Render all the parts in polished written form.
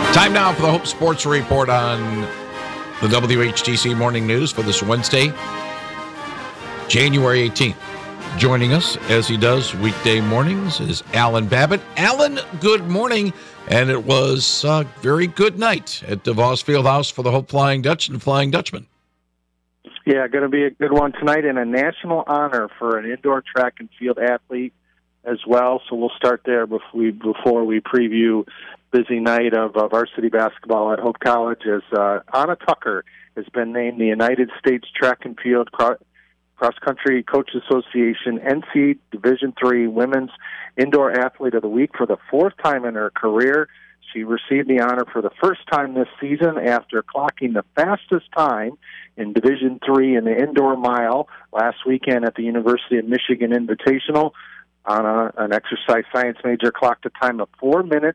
Time now for the Hope Sports Report on the WHTC Morning News for this Wednesday, January 18th. Joining us, as he does weekday mornings, is Alan Babbitt. Alan, good morning. And it was a very good night at DeVos Fieldhouse for the Hope Flying Dutch and Flying Dutchman. Yeah, going to be a good one tonight, and a national honor for an indoor track and field athlete as well. So we'll start there before we preview busy night of varsity basketball at Hope College, as Anna Tucker has been named the United States Track and Field Cross Country Coach Association NC Division III Women's Indoor Athlete of the Week for the fourth time in her career. She received the honor for the first time this season after clocking the fastest time in Division III in the indoor mile last weekend at the University of Michigan Invitational. Anna, an exercise science major, clocked a time of 4 minutes,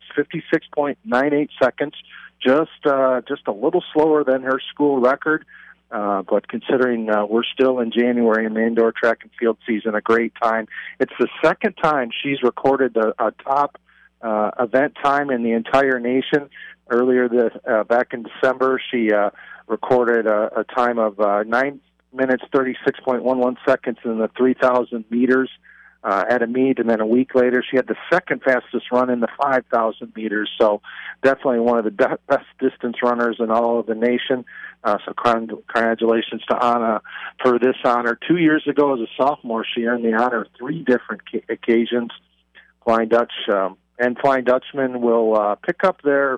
56.98 seconds, just a little slower than her school record. But considering we're still in January in the indoor track and field season, a great time. It's the second time she's recorded a top event time in the entire nation. Earlier back in December, she recorded a time of 9 minutes, 36.11 seconds in the 3,000 meters at a meet, and then a week later she had the second fastest run in the 5,000 meters. So definitely one of the best distance runners in all of the nation. So congratulations to Anna for this honor. 2 years ago as a sophomore, she earned the honor of 3 different occasions. Flying Dutch and Flying Dutchman will pick up their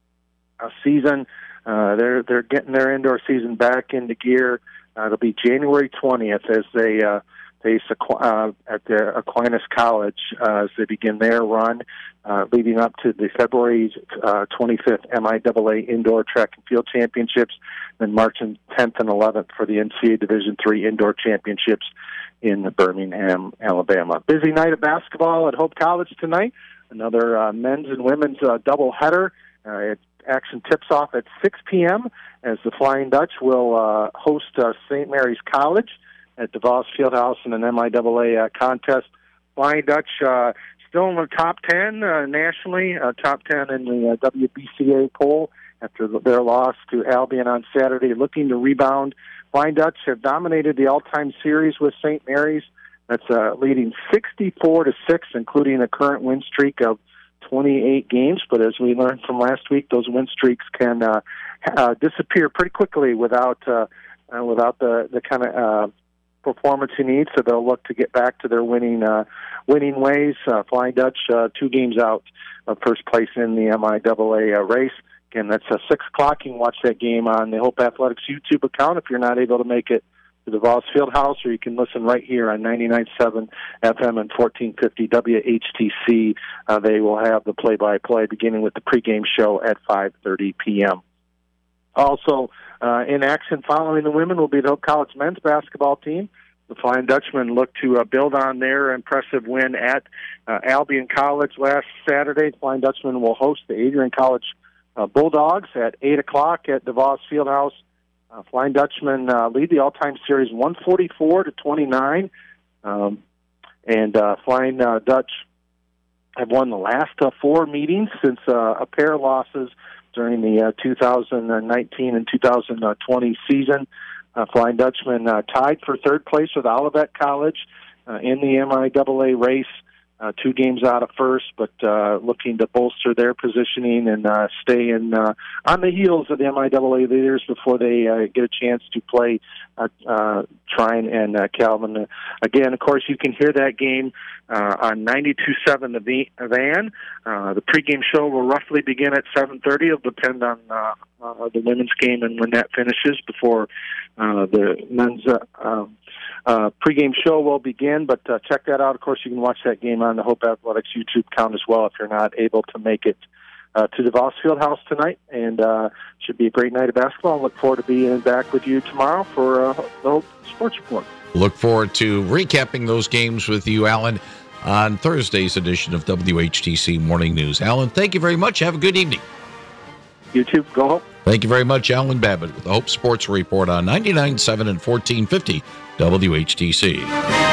season. They're getting their indoor season back into gear. It'll be January 20th as they face at the Aquinas College as they begin their run, leading up to the February 25th MIAA Indoor Track and Field Championships, then March 10th and 11th for the NCAA Division III Indoor Championships in Birmingham, Alabama. Busy night of basketball at Hope College tonight. Another men's and women's doubleheader. Action tips off at 6 p.m. as the Flying Dutch will host St. Mary's College at DeVos Fieldhouse in an MIAA contest. Flying Dutch still in the top 10 nationally, top 10 in the WBCA poll after their loss to Albion on Saturday, looking to rebound. Flying Dutch have dominated the all-time series with St. Mary's. That's leading 64-6, including a current win streak of 28 games. But as we learned from last week, those win streaks can disappear pretty quickly without the kind of performance you need. So they'll look to get back to their winning ways. Flying Dutch 2 games out of first place in the MIAA race. Again, that's 6 o'clock. You can watch that game on the Hope Athletics YouTube account if you're not able to make it to the DeVos Fieldhouse, or you can listen right here on 99.7 FM and 1450 WHTC. They will have the play-by-play beginning with the pregame show at 5:30 p.m. Also in action following the women will be the Hope College men's basketball team. The Flying Dutchmen look to build on their impressive win at Albion College last Saturday. The Flying Dutchmen will host the Adrian College Bulldogs at 8 o'clock at DeVos Fieldhouse. Flying Dutchmen lead the all-time series 144-29, and Flying Dutch have won the last 4 meetings since a pair of losses during the 2019 and 2020 season. Flying Dutchmen tied for third place with Olivet College in the MIAA race, 2 games out of first, but looking to bolster their positioning and stay on the heels of the MIAA leaders before they get a chance to play Trine and Calvin. Again, of course, you can hear that game on 92.7 The Van. The pregame show will roughly begin at 7:30. It'll depend on the women's game and when that finishes before the men's pregame show will begin, but check that out. Of course, you can watch that game on the Hope Athletics YouTube account as well if you're not able to make it to DeVos Fieldhouse tonight. And should be a great night of basketball. I look forward to being back with you tomorrow for the Hope Sports Report. Look forward to recapping those games with you, Alan, on Thursday's edition of WHTC Morning News. Alan, thank you very much. Have a good evening. You too. Go Hope. Thank you very much, Alan Babbitt, with the Hope Sports Report on 99.7 and 1450 WHTC.